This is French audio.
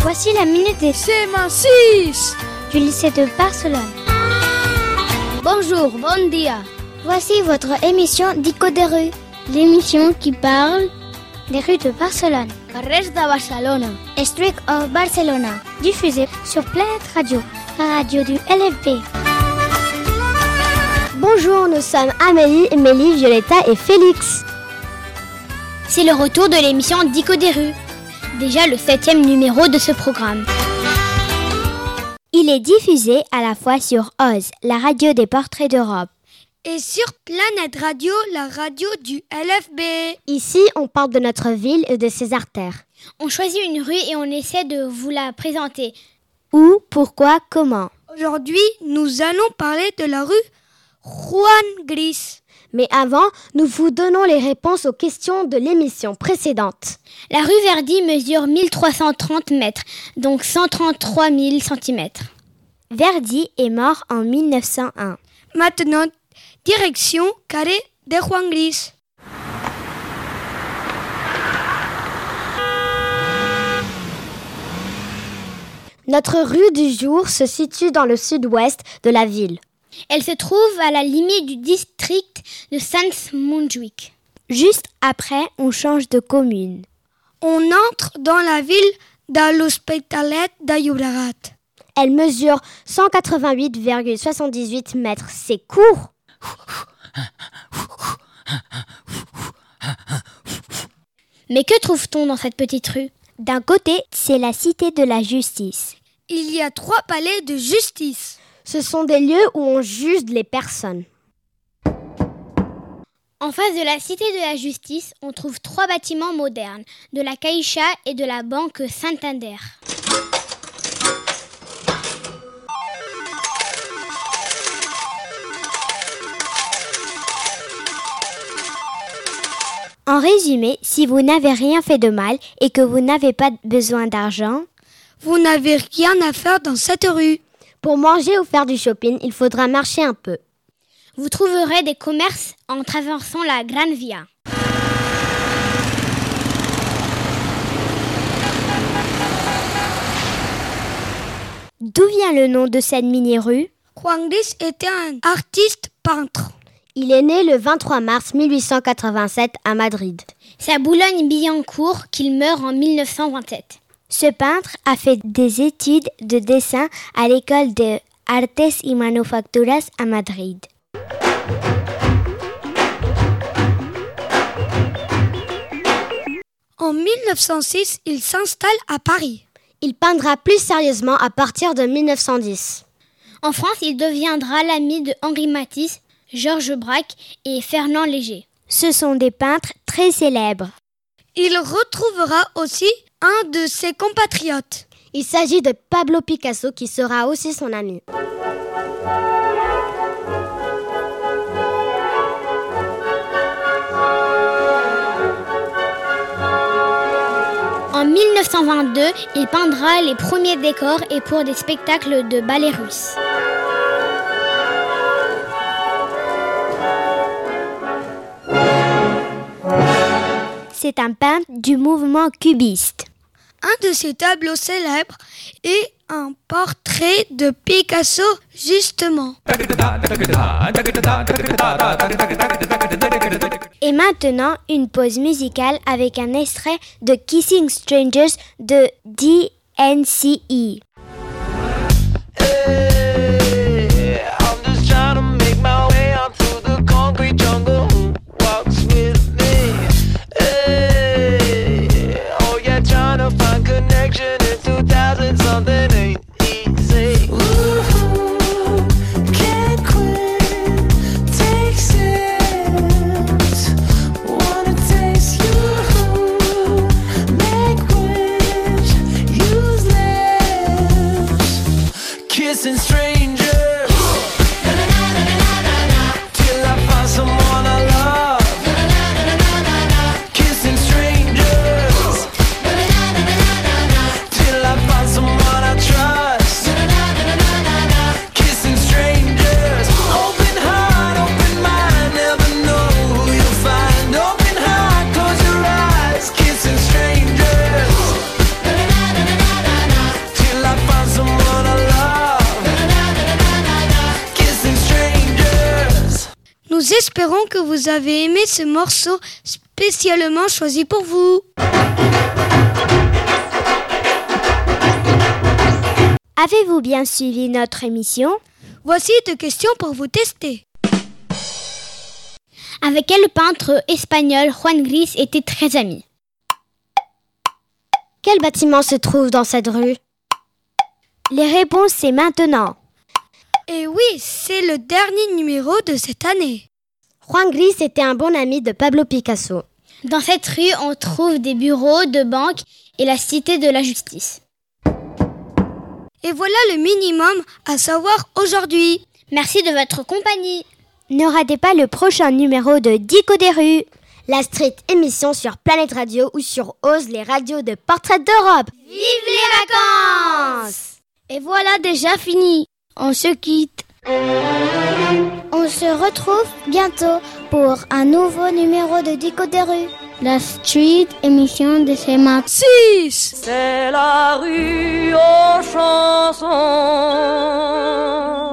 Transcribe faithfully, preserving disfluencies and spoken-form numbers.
Voici la minute des C M six du lycée de Barcelone. Bonjour, bon dia. Voici votre émission Dico des rues, l'émission qui parle des rues de Barcelone. Carrers de Barcelona. Street of Barcelona, diffusée sur Planet Radio, la radio du L F B. Bonjour, nous sommes Amélie, Mélie, Violetta et Félix. C'est le retour de l'émission Dico des rues, déjà le septième numéro de ce programme. Il est diffusé à la fois sur Oz, la radio des portraits d'Europe, et sur Planet Radio, la radio du L F B. Ici, on parle de notre ville et de ses artères. On choisit une rue et on essaie de vous la présenter. Où, pourquoi, comment. Aujourd'hui, nous allons parler de la rue Juan Gris. Mais avant, nous vous donnons les réponses aux questions de l'émission précédente. La rue Verdi mesure mille trois cent trente mètres, donc cent trente-trois mille centimètres. Verdi est mort en mille neuf cent un. Maintenant, direction Carré de Juan Gris. Notre rue du jour se situe dans le sud-ouest de la ville. Elle se trouve à la limite du district de Sants-Montjuïc. Juste après, on change de commune. On entre dans la ville de l'Hospitalet de Llobregat. Elle mesure cent quatre-vingt-huit virgule soixante-dix-huit mètres. C'est court. Mais que trouve-t-on dans cette petite rue ? D'un côté, c'est la cité de la justice. Il y a trois palais de justice. Ce sont des lieux où on juge les personnes. En face de la Cité de la Justice, on trouve trois bâtiments modernes, de la Caixa et de la Banque Santander. En résumé, si vous n'avez rien fait de mal et que vous n'avez pas besoin d'argent, vous n'avez rien à faire dans cette rue. Pour manger ou faire du shopping, il faudra marcher un peu. Vous trouverez des commerces en traversant la Gran Via. D'où vient le nom de cette mini-rue ? Juan Gris était un artiste peintre. Il est né le vingt-trois mars mille huit cent quatre-vingt-sept à Madrid. C'est à Boulogne-Billancourt qu'il meurt en mille neuf cent vingt-sept. Ce peintre a fait des études de dessin à l'école de Artes y Manufacturas à Madrid. En mille neuf cent six, il s'installe à Paris. Il peindra plus sérieusement à partir de mille neuf cent dix. En France, il deviendra l'ami de Henri Matisse, Georges Braque et Fernand Léger. Ce sont des peintres très célèbres. Il retrouvera aussi un de ses compatriotes. Il s'agit de Pablo Picasso qui sera aussi son ami. En mille neuf cent vingt-deux, il peindra les premiers décors et pour des spectacles de ballet russe. C'est un peintre du mouvement cubiste. Un de ses tableaux célèbres est un portrait de Picasso, justement. Et maintenant, une pause musicale avec un extrait de Kissing Strangers de D N C E. espérons que vous avez aimé ce morceau spécialement choisi pour vous. Avez-vous bien suivi notre émission ? Voici deux questions pour vous tester. Avec quel peintre espagnol Juan Gris était très ami ? Quel bâtiment se trouve dans cette rue ? Les réponses, c'est maintenant. Et oui, c'est le dernier numéro de cette année. Juan Gris était un bon ami de Pablo Picasso. Dans cette rue, on trouve des bureaux de banque et la cité de la justice. Et voilà le minimum à savoir aujourd'hui. Merci de votre compagnie. Ne ratez pas le prochain numéro de Dico des rues, la street émission sur Planète Radio ou sur Ose, les radios de Portrait d'Europe. Vive les vacances! Et voilà déjà fini. On se quitte. On se retrouve bientôt pour un nouveau numéro de Dico des rues, la street émission de C M A P six. C'est la rue aux chansons.